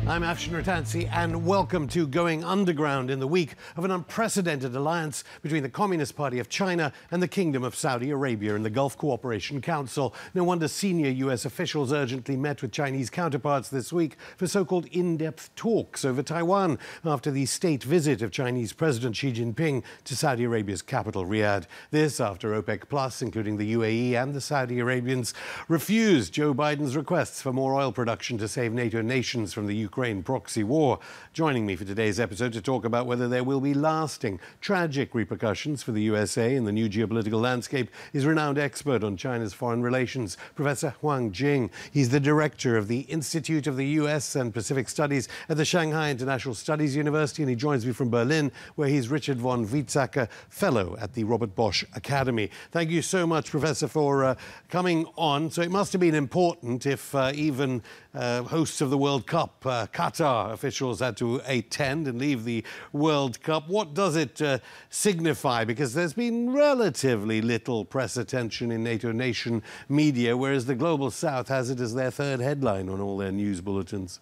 I'm Afshin Rattansi, and welcome to Going Underground in the week of an unprecedented alliance between the Communist Party of China and the Kingdom of Saudi Arabia in the Gulf Cooperation Council. No wonder senior U.S. officials urgently met with Chinese counterparts this week for so-called in-depth talks over Taiwan after the state visit of Chinese President Xi Jinping to Saudi Arabia's capital, Riyadh. This after OPEC Plus, including the UAE and the Saudi Arabians, refused Joe Biden's requests for more oil production to save NATO nations from the Ukraine proxy war. Joining me for today's episode to talk about whether there will be lasting, tragic repercussions for the USA in the new geopolitical landscape is renowned expert on China's foreign relations, Professor Huang Jing. He's the director of the Institute of the US and Pacific Studies at the Shanghai International Studies University, and he joins me from Berlin, where he's Richard von Weizsäcker Fellow at the Robert Bosch Academy. Thank you so much, Professor, for coming on. So it must have been important if even hosts of the World Cup, Qatar officials had to attend and leave the World Cup. What does it signify? Because there's been relatively little press attention in NATO nation media, whereas the Global South has it as their third headline on all their news bulletins.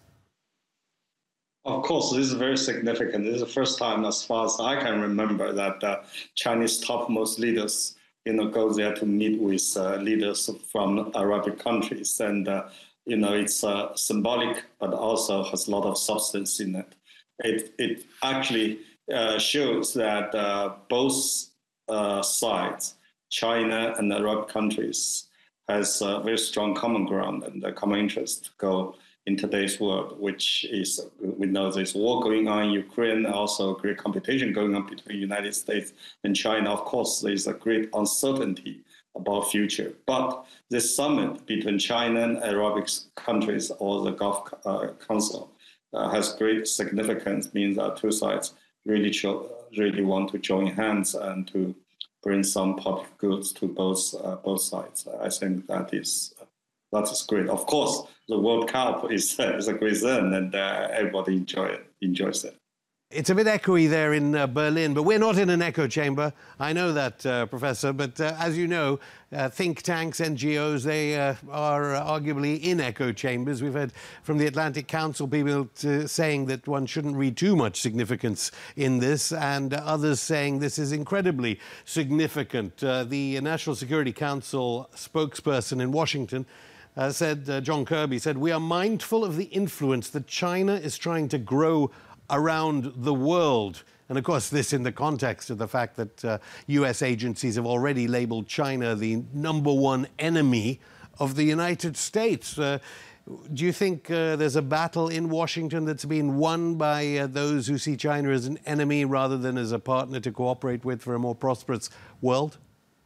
Of course, this is very significant. This is the first time, as far as I can remember, that Chinese topmost leaders, go there to meet with leaders from Arabic countries. And it's symbolic, but also has a lot of substance in it. It actually shows that both sides, China and Arab countries, has a very strong common ground and a common interest to go in today's world, which is, we know there's war going on in Ukraine, also great competition going on between the United States and China. Of course, there's a great uncertainty about future. But this summit between China and Arabic countries, or the Gulf Council, has great significance, means that two sides really want to join hands and to bring some public goods to both sides. I think that is great. Of course, the World Cup is a great thing, and everybody enjoys it. It's a bit echoey there in Berlin, but we're not in an echo chamber. I know that, Professor, but as you know, think tanks, NGOs, they are arguably in echo chambers. We've heard from the Atlantic Council people saying that one shouldn't read too much significance in this, and others saying this is incredibly significant. The National Security Council spokesperson in Washington said, John Kirby said, "We are mindful of the influence that China is trying to grow around the world." And of course, this in the context of the fact that US agencies have already labeled China the #1 enemy of the United States. Do you think there's a battle in Washington that's been won by those who see China as an enemy rather than as a partner to cooperate with for a more prosperous world?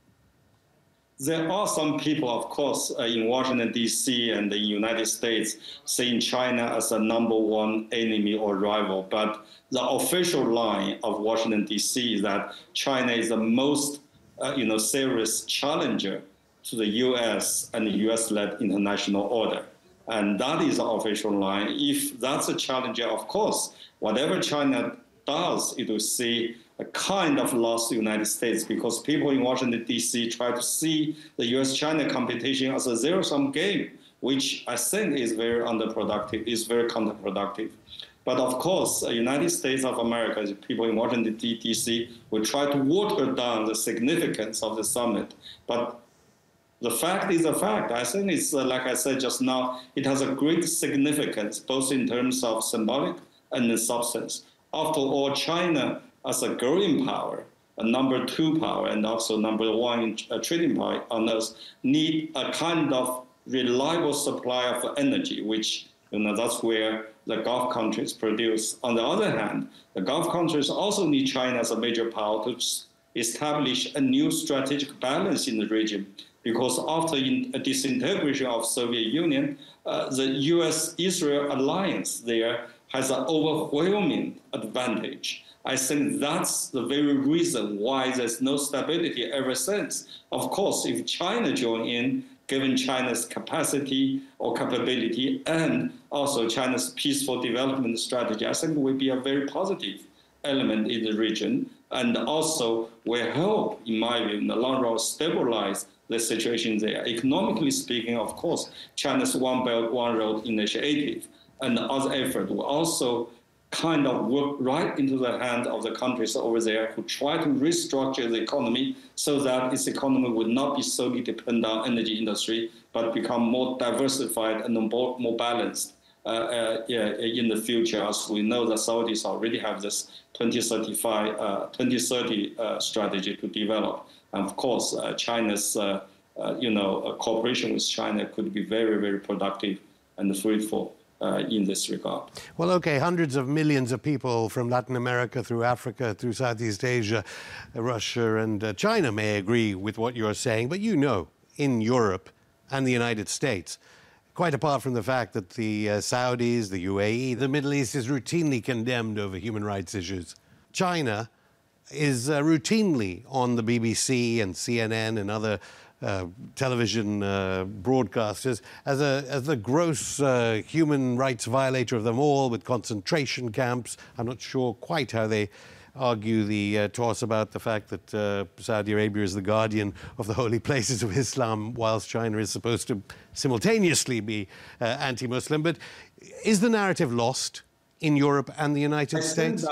There are some people, of course, in Washington, D.C. and the United States seeing China as a #1 enemy or rival. But the official line of Washington, D.C. is that China is the most, serious challenger to the U.S. and the U.S.-led international order. And that is the official line. If that's a challenger, of course, whatever China does, it will see a kind of loss to the United States, because people in Washington, D.C. try to see the U.S.-China competition as a zero-sum game, which I think is very counterproductive. But of course, the United States of America, people in Washington, D.C. will try to water down the significance of the summit. But the fact is a fact. I think it's, like I said just now, it has a great significance, both in terms of symbolic and the substance. After all, China, as a growing power, a #2 power, and also #1 trading power on Earth, need a kind of reliable supply of energy, which, that's where the Gulf countries produce. On the other hand, the Gulf countries also need China as a major power to establish a new strategic balance in the region, because after the disintegration of Soviet Union, the US-Israel alliance there has an overwhelming advantage. I think that's the very reason why there's no stability ever since. Of course, if China join in, given China's capacity or capability and also China's peaceful development strategy, I think it will be a very positive element in the region, and also will help, in my view, in the long run, stabilize the situation there. Economically speaking, of course, China's One Belt, One Road initiative and other effort will also kind of work right into the hands of the countries over there who try to restructure the economy so that its economy would not be solely dependent on energy industry, but become more diversified and more balanced in the future. As we know, the Saudis already have this 2030 strategy to develop. And of course, China's cooperation with China could be very, very productive and fruitful in this regard. Well, okay, hundreds of millions of people from Latin America through Africa, through Southeast Asia, Russia and China may agree with what you're saying, but you know, in Europe and the United States, quite apart from the fact that the Saudis, the UAE, the Middle East is routinely condemned over human rights issues. China is routinely on the BBC and CNN and other television broadcasters as the gross human rights violator of them all, with concentration camps. I'm not sure quite how they argue the toss about the fact that Saudi Arabia is the guardian of the holy places of Islam, whilst China is supposed to simultaneously be anti-Muslim. But is the narrative lost in Europe and the United States?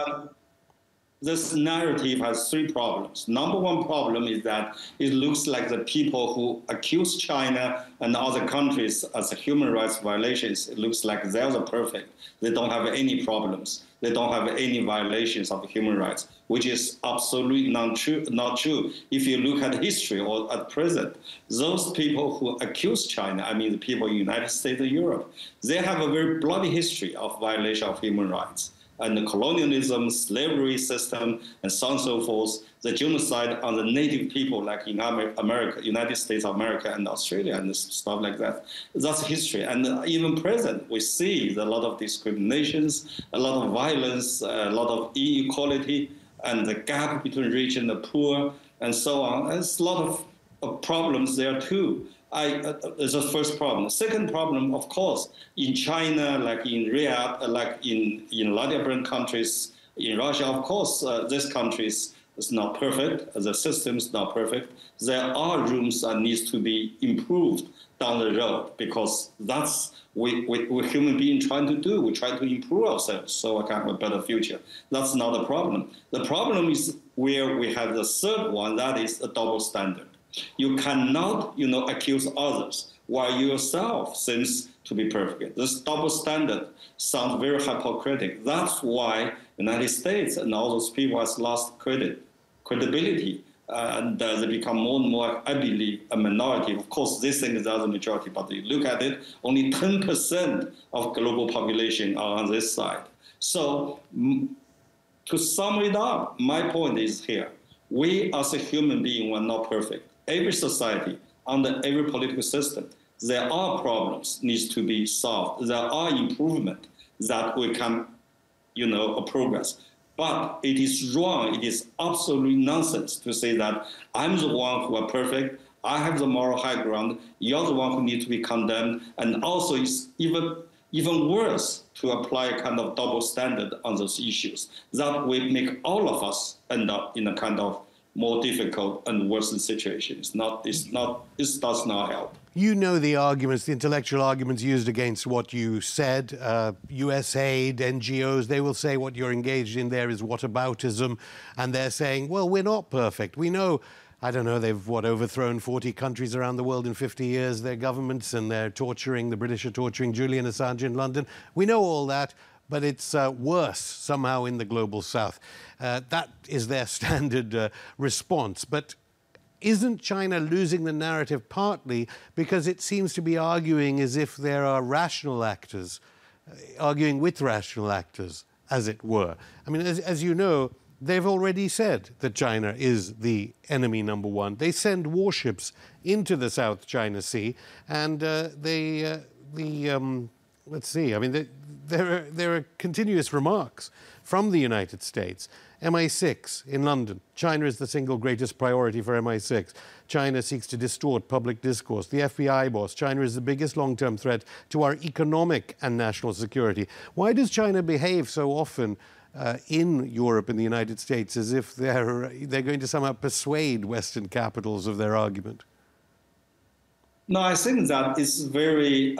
This narrative has three problems. Number one problem is that it looks like the people who accuse China and other countries as human rights violations, it looks like they're the perfect. They don't have any problems. They don't have any violations of human rights, which is absolutely not true. If you look at history or at present, those people who accuse China, I mean the people in the United States and Europe, they have a very bloody history of violation of human rights. And the colonialism, slavery system, and so on and so forth, the genocide on the native people, like in America, United States of America and Australia and stuff like that. That's history. And even present, we see a lot of discriminations, a lot of violence, a lot of inequality, and the gap between rich and the poor, and so on. There's a lot of problems there too. It's the first problem. The second problem, of course, in China, like in Riyadh, like in Latin countries, in Russia, of course, this country is not perfect. The system is not perfect. There are rooms that needs to be improved down the road, because that's what human beings trying to do. We try to improve ourselves so we can have a better future. That's not the problem. The problem is where we have the third one, that is a double standard. You cannot, accuse others while you yourself seems to be perfect. This double standard sounds very hypocritical. That's why the United States and all those people has lost credibility, and they become more and more, I believe, a minority. Of course, this thing is the majority, but you look at it, only 10% of global population are on this side. So, to sum it up, my point is here. We as a human being are not perfect. Every society, under every political system, there are problems needs to be solved. There are improvements that we can, progress. But it is wrong. It is absolutely nonsense to say that I'm the one who are perfect. I have the moral high ground. You're the one who needs to be condemned. And also, it's even worse to apply a kind of double standard on those issues. That will make all of us end up in a kind of more difficult and worsened situation. It does not help. You know the arguments, the intellectual arguments used against what you said. USAID, NGOs, they will say what you're engaged in there is whataboutism. And they're saying, well, we're not perfect. We know, I don't know, they've, overthrown 40 countries around the world in 50 years, their governments, and the British are torturing Julian Assange in London. We know all that. But it's worse somehow in the global south. That is their standard response. But isn't China losing the narrative partly because it seems to be arguing as if there are rational actors, arguing with rational actors, as it were? I mean, as you know, they've already said that China is the enemy number one. They send warships into the South China Sea, and let's see, I mean, there are continuous remarks from the United States. MI6 in London. China is the single greatest priority for MI6. China seeks to distort public discourse. The FBI boss. China is the biggest long-term threat to our economic and national security. Why does China behave so often in Europe and the United States as if they're going to somehow persuade Western capitals of their argument? No, I think that it's very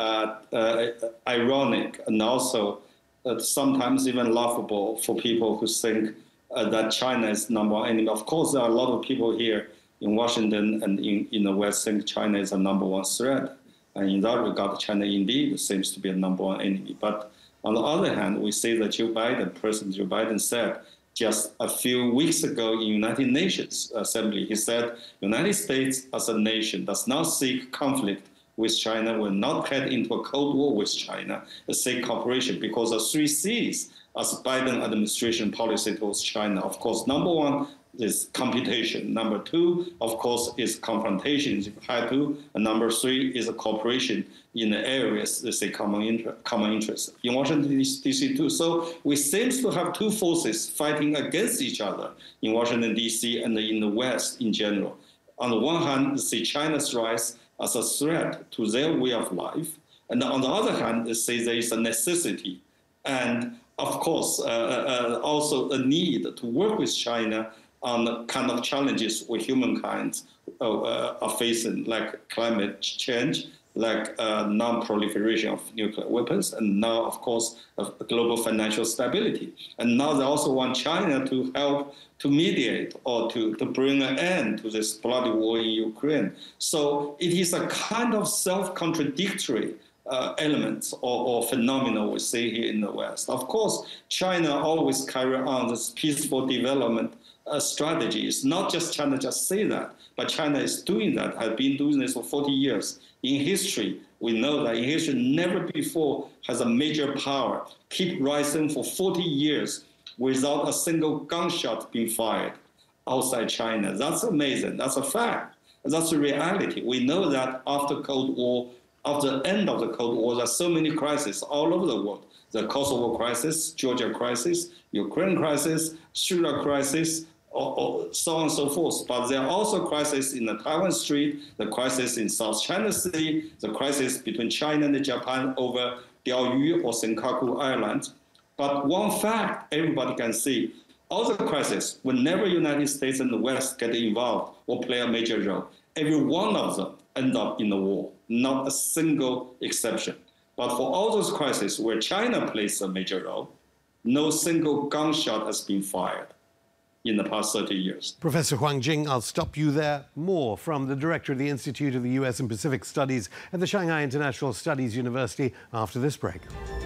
ironic and also sometimes even laughable for people who think that China is number one enemy. Of course, there are a lot of people here in Washington and in the West think China is a number one threat. And in that regard, China indeed seems to be a number one enemy. But on the other hand, we see that President Joe Biden said just a few weeks ago in United Nations Assembly, he said, United States as a nation does not seek conflict with China, will not head into a Cold War with China, seek cooperation, because the 3 Cs as Biden administration policy towards China, of course, number one is competition. Number two, of course, is confrontation if you had to. And number three is a cooperation in the areas that say common interest. In Washington, D.C. too. So we seem to have two forces fighting against each other in Washington, D.C. and in the West in general. On the one hand, they see China's rise as a threat to their way of life. And on the other hand, they say there is a necessity and, of course, also a need to work with China on the kind of challenges we humankind are facing, like climate change, like non-proliferation of nuclear weapons, and now, of course, global financial stability. And now they also want China to help to mediate or to bring an end to this bloody war in Ukraine. So it is a kind of self-contradictory elements or phenomena we see here in the West. Of course, China always carry on this peaceful development strategy. It's not just China just say that, but China is doing that, has been doing this for 40 years. In history, we know that in history, never before has a major power keep rising for 40 years without a single gunshot being fired outside China. That's amazing. That's a fact. That's a reality. We know that after Cold War, after the end of the Cold War, there are so many crises all over the world. The Kosovo crisis, Georgia crisis, Ukraine crisis, Syria crisis, or so on and so forth. But there are also crises in the Taiwan Strait, the crisis in South China Sea, the crisis between China and Japan over Diaoyu or Senkaku Island. But one fact everybody can see, all the crises, whenever United States and the West get involved or play a major role, every one of them end up in a war, not a single exception. But for all those crises where China plays a major role, no single gunshot has been fired in the past 30 years. Professor Huang Jing, I'll stop you there. More from the director of the Institute of the U.S. and Pacific Studies at the Shanghai International Studies University after this break.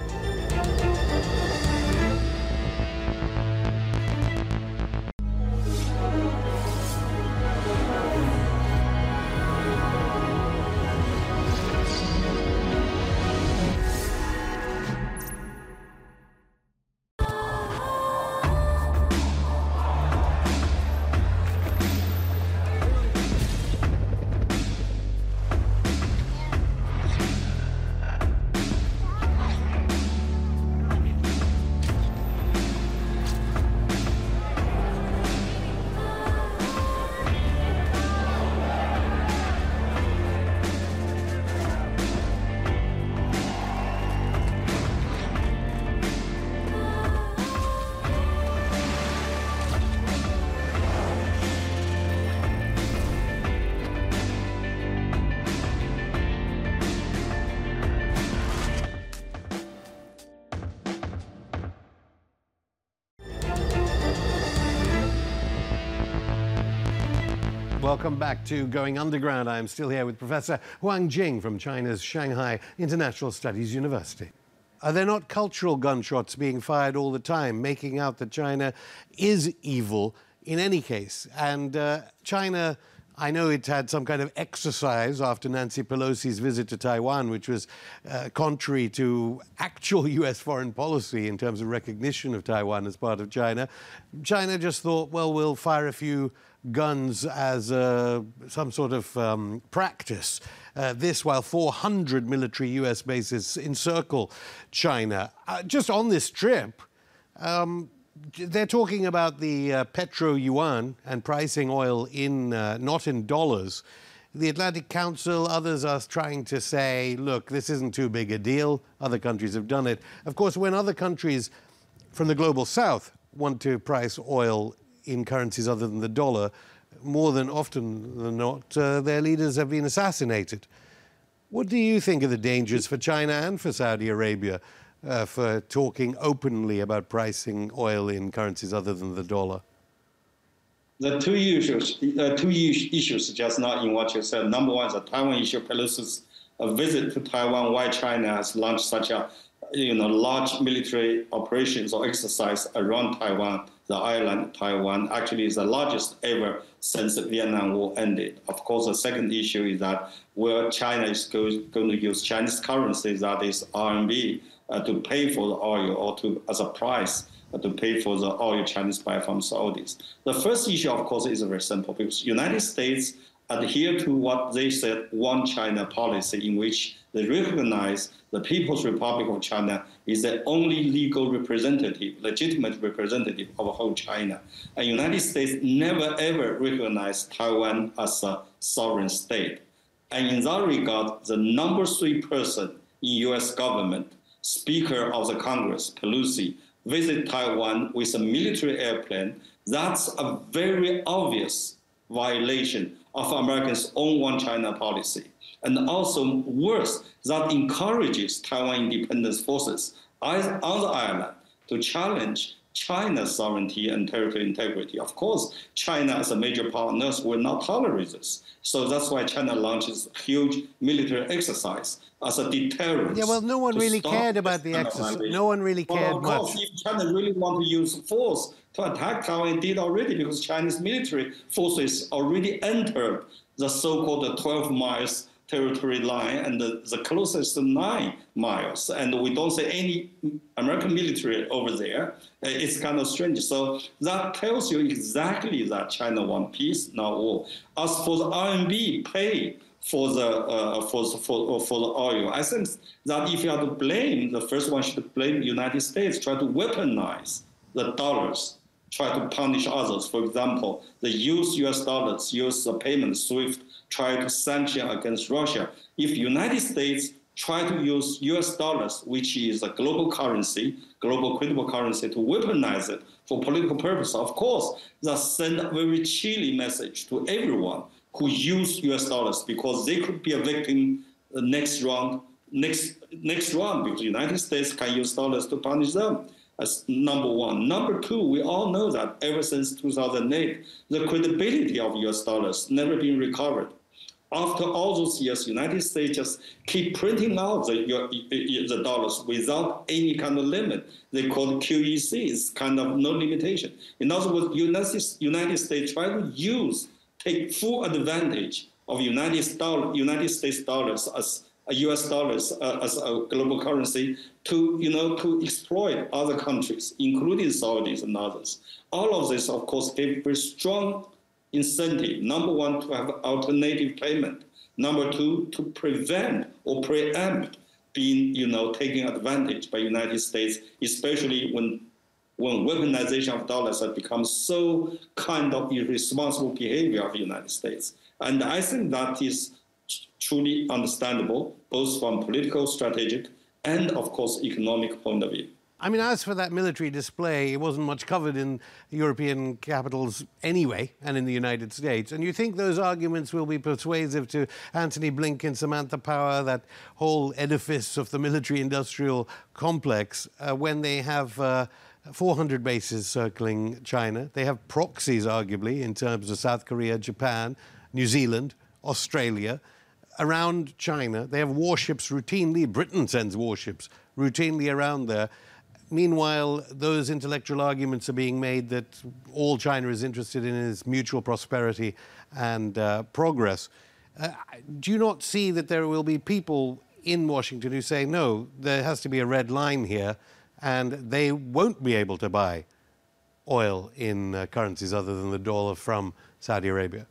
Welcome back to Going Underground. I'm still here with Professor Huang Jing from China's Shanghai International Studies University. Are there not cultural gunshots being fired all the time, making out that China is evil in any case? And China, I know it had some kind of exercise after Nancy Pelosi's visit to Taiwan, which was contrary to actual U.S. foreign policy in terms of recognition of Taiwan as part of China. China just thought, well, we'll fire a few guns as some sort of practice. This while 400 military U.S. bases encircle China. Just on this trip, they're talking about the petro-yuan and pricing oil in not in dollars. The Atlantic Council, others are trying to say, look, this isn't too big a deal. Other countries have done it. Of course, when other countries from the global south want to price oil in currencies other than the dollar, more than often than not, their leaders have been assassinated. What do you think are the dangers for China and for Saudi Arabia for talking openly about pricing oil in currencies other than the dollar? The two issues just now in what you said. Number one is the Taiwan issue. Pelosi's visit to Taiwan, why China has launched such a large military operations or exercise around Taiwan, the island Taiwan, actually is the largest ever since the Vietnam War ended. Of course, the second issue is that where China is going to use Chinese currency, that is RMB, to pay for the oil or as a price to pay for the oil Chinese buy from Saudis. The first issue, of course, is very simple because United States adhere to what they said one China policy, in which they recognize the People's Republic of China is the only legal representative, legitimate representative of whole China. And United States never ever recognized Taiwan as a sovereign state. And in that regard, the number 3 person in US government, Speaker of the Congress, Pelosi, visit Taiwan with a military airplane. That's a very obvious violation of Americans' own one China policy. And also worse, that encourages Taiwan independence forces on the island to challenge China's sovereignty and territorial integrity. Of course, China as a major partner will not tolerate this. So that's why China launches a huge military exercise as a deterrent. Yeah, well, no one really cared about the exercise. No one really cared much. Of course, if China really want to use force to attack Taiwan, it did already, because Chinese military forces already entered the so-called 12 miles territory line and the closest 9 miles. And we don't see any American military over there. It's kind of strange. So that tells you exactly that China wants peace, not war. As for the RMB pay for the oil, I think that if you have to blame, the first one should blame the United States, try to weaponize the dollars, try to punish others. For example, they use US dollars, use the payment SWIFT, try to sanction against Russia. If United States try to use US dollars, which is a global currency, global credible currency, to weaponize it for political purposes, of course, that send a very chilly message to everyone who use US dollars, because they could be a victim the next round, because the United States can use dollars to punish them. As number one. Number two, we all know that ever since 2008, the credibility of US dollars never been recovered. After all those years, United States just keep printing out the dollars without any kind of limit. They call it QEC, it's kind of no limitation. In other words, United States try to take full advantage of United States dollars as US dollars as a global currency to exploit other countries, including Saudis and others. All of this, of course, gave very strong incentive. Number one, to have alternative payment. Number two, to prevent or preempt being, taken advantage by United States, especially when weaponization of dollars has become so kind of irresponsible behavior of the United States. And I think that is truly understandable, both from political, strategic, and of course, economic point of view. I mean, as for that military display, it wasn't much covered in European capitals anyway, and in the United States. And you think those arguments will be persuasive to Antony Blinken, Samantha Power, that whole edifice of the military-industrial complex, when they have 400 bases circling China. They have proxies, arguably, in terms of South Korea, Japan, New Zealand, Australia. Around China, they have warships routinely. Britain sends warships routinely around there. Meanwhile, those intellectual arguments are being made that all China is interested in is mutual prosperity and progress. Do you not see that there will be people in Washington who say, no, there has to be a red line here, and they won't be able to buy oil in currencies other than the dollar from Saudi Arabia?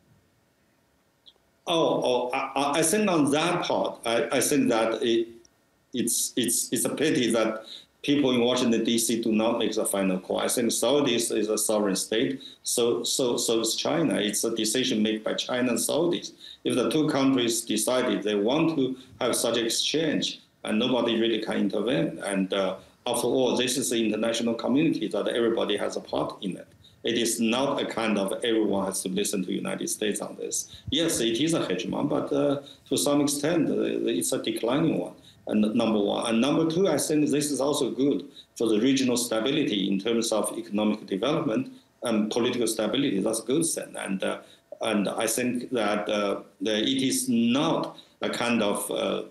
I think on that part, I think that it's a pity that people in Washington, D.C. do not make the final call. I think Saudis is a sovereign state, so is China. It's a decision made by China and Saudis. If the two countries decided they want to have such exchange, and nobody really can intervene. And after all, this is the international community that everybody has a part in it. It is not a kind of everyone has to listen to the United States on this. Yes, it is a hegemon, but to some extent, it's a declining one. And number one. And number two, I think this is also good for the regional stability in terms of economic development and political stability. That's a good thing. And I think that it is not a kind of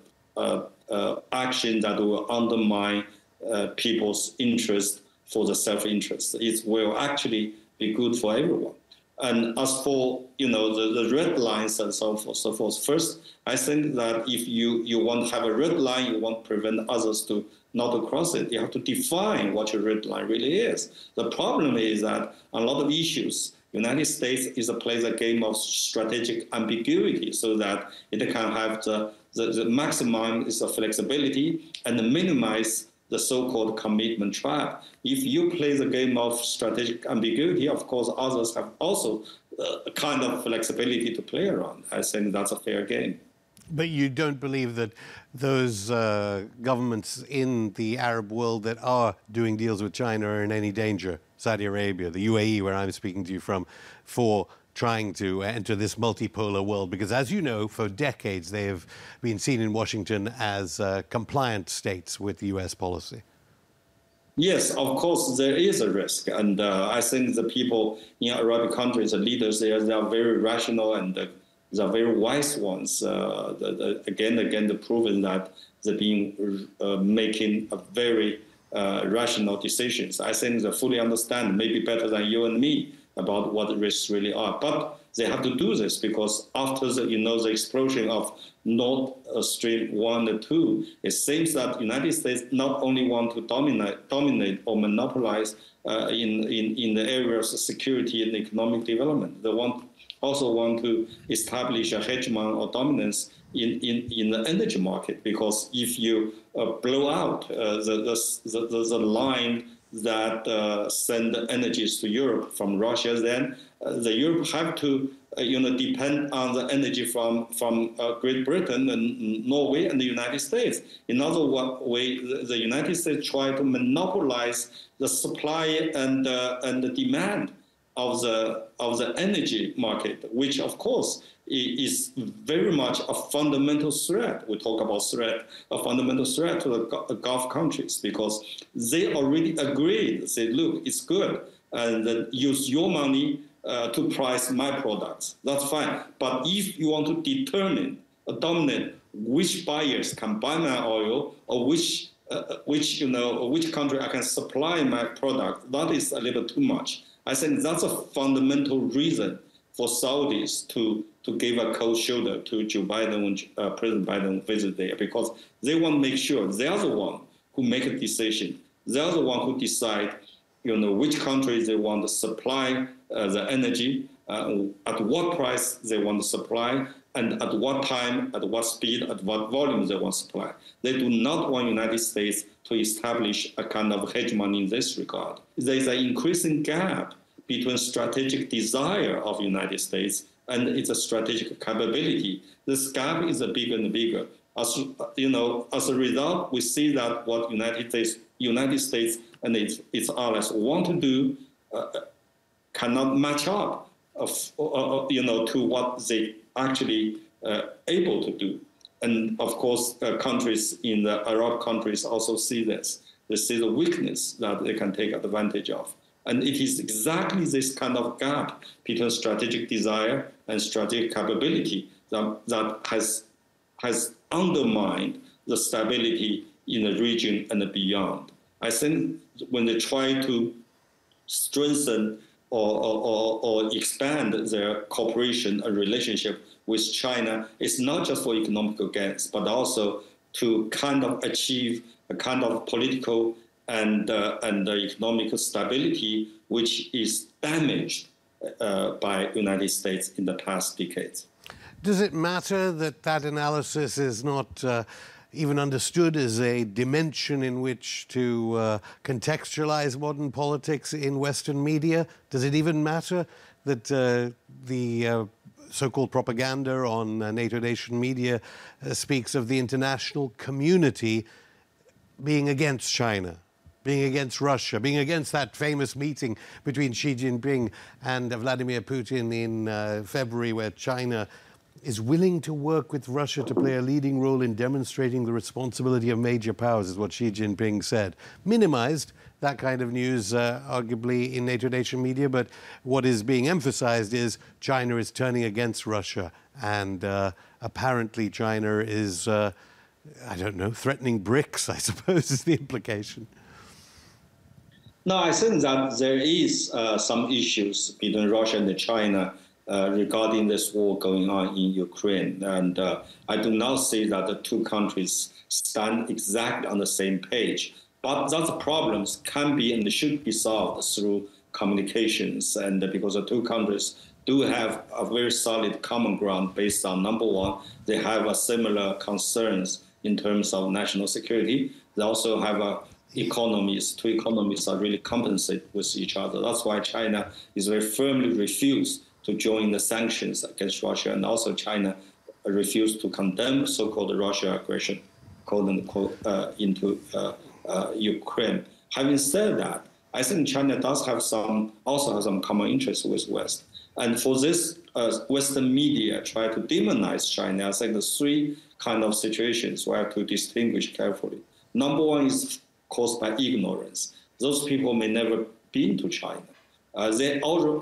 action that will undermine people's interest for the self-interest. It will actually be good for everyone. And as for the red lines and so forth, first, I think that if you want to have a red line, you want to prevent others to not to cross it, you have to define what your red line really is. The problem is that on a lot of issues, United States plays a game of strategic ambiguity so that it can have the maximum is the flexibility and minimize the so-called commitment trap. If you play the game of strategic ambiguity, of course, others have also a kind of flexibility to play around. I think that's a fair game. But you don't believe that those governments in the Arab world that are doing deals with China are in any danger? Saudi Arabia, the UAE, where I'm speaking to you from, for trying to enter this multipolar world? Because as you know, for decades, they have been seen in Washington as compliant states with the US policy. Yes, of course, there is a risk. And I think the people in Arabic countries, the leaders there, they are very rational and they are very wise ones. Again, they've proven that they've been making a very rational decisions. I think they fully understand, maybe better than you and me, about what the risks really are. But they have to do this because after the explosion of Nord Stream 1 and 2, it seems that the United States not only want to dominate or monopolize in the areas of security and economic development. They also want to establish a hegemon or dominance in the energy market, because if you blow out the line that send energies to Europe from Russia, then the Europe have to depend on the energy from Great Britain and Norway and the United States. In other words, the United States try to monopolize the supply and the demand of the energy market, which of course is very much a fundamental threat. We talk about a fundamental threat to the Gulf countries, because they already agreed, say, look, it's good, and then use your money to price my products. That's fine. But if you want to determine or dominate which buyers can buy my oil, or which country I can supply my product, that is a little too much. I think that's a fundamental reason for Saudis to give a cold shoulder to Joe Biden when President Biden visit there, because they want to make sure they are the one who make a decision. They are the one who decide, which countries they want to supply the energy, at what price they want to supply, and at what time, at what speed, at what volume they want to supply. They do not want the United States to establish a kind of hegemony in this regard. There is an increasing gap between strategic desire of the United States and its strategic capability. This gap is bigger and bigger. As a result, we see that what United States and its allies want to do cannot match up, to what they actually able to do. And of course, countries in the Arab countries also see this. They see the weakness that they can take advantage of. And it is exactly this kind of gap between strategic desire and strategic capability that has undermined the stability in the region and beyond. I think when they try to strengthen or expand their cooperation and relationship with China, it's not just for economical gains, but also to kind of achieve a kind of political and economic stability, which is damaged by the United States in the past decades. Does it matter that analysis is not even understood as a dimension in which to contextualize modern politics in Western media? Does it even matter that the so-called propaganda on NATO nation media speaks of the international community being against China? being against Russia, being against that famous meeting between Xi Jinping and Vladimir Putin in February, where China is willing to work with Russia to play a leading role in demonstrating the responsibility of major powers, is what Xi Jinping said. Minimized that kind of news, arguably, in NATO nation media, but what is being emphasized is China is turning against Russia, and apparently China is, I don't know, threatening BRICS, I suppose, is the implication. No, I think that there is some issues between Russia and China regarding this war going on in Ukraine. And I do not see that the two countries stand exactly on the same page. But those problems can be and should be solved through communications. And because the two countries do have a very solid common ground based on, number one, they have a similar concerns in terms of national security. They also have economies. Two economies are really compensate with each other. That's why China is very firmly refused to join the sanctions against Russia, and also China refused to condemn so-called Russia aggression, quote unquote, into Ukraine. Having said that, I think China does have also has some common interests with West, and for this, Western media try to demonize China. I think the three kind of situations we have to distinguish carefully. Number one is caused by ignorance. Those people may never been to China. They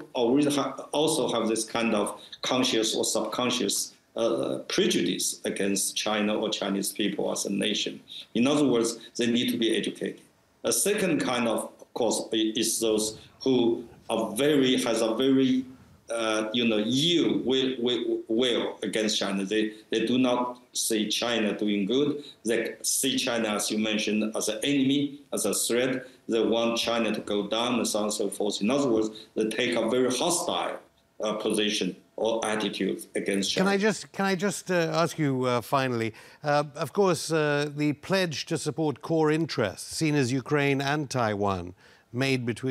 also have this kind of conscious or subconscious prejudice against China or Chinese people as a nation. In other words, they need to be educated. A second kind of course, is those who has a very yield will against China. They do not see China doing good. They see China, as you mentioned, as an enemy, as a threat. They want China to go down and so on and so forth. In other words, they take a very hostile position or attitude against China. Can I just ask you finally? Of course, the pledge to support core interests, seen as Ukraine and Taiwan, made with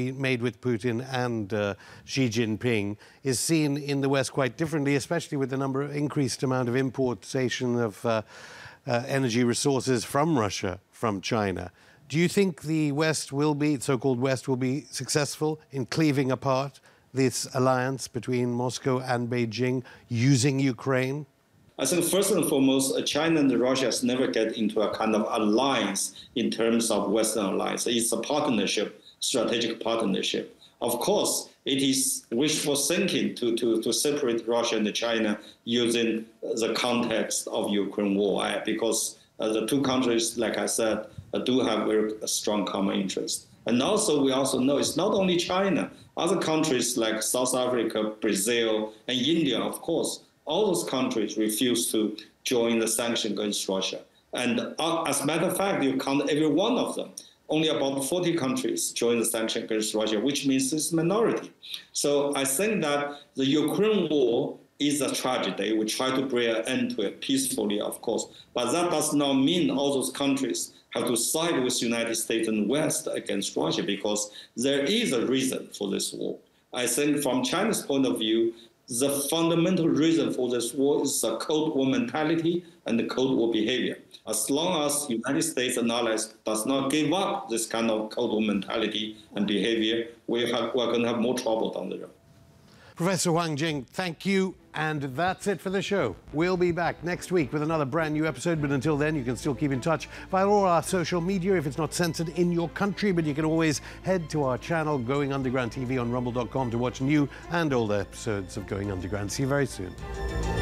Putin and Xi Jinping, is seen in the West quite differently, especially with the increased amount of importation of energy resources from Russia, from China. Do you think the West so-called West, will be successful in cleaving apart this alliance between Moscow and Beijing using Ukraine? I think first and foremost, China and Russia has never get into a kind of alliance in terms of Western alliance. It's a partnership, strategic partnership. Of course, it is wishful thinking to separate Russia and China using the context of Ukraine war, because the two countries, like I said, do have very strong common interest. And also, we also know it's not only China. Other countries like South Africa, Brazil, and India, of course, all those countries refuse to join the sanction against Russia. And as a matter of fact, you count every one of them. Only about 40 countries join the sanction against Russia, which means it's minority. So I think that the Ukraine war is a tragedy. We try to bring an end to it peacefully, of course. But that does not mean all those countries have to side with the United States and West against Russia, because there is a reason for this war. I think from China's point of view, the fundamental reason for this war is the Cold War mentality and the Cold War behavior. As long as the United States and allies does not give up this kind of Cold War mentality and behavior, we're going to have more trouble down the road. Professor Wang Jing, thank you. And that's it for the show. We'll be back next week with another brand new episode. But until then, you can still keep in touch via all our social media if it's not censored in your country. But you can always head to our channel, Going Underground TV on rumble.com, to watch new and old episodes of Going Underground. See you very soon.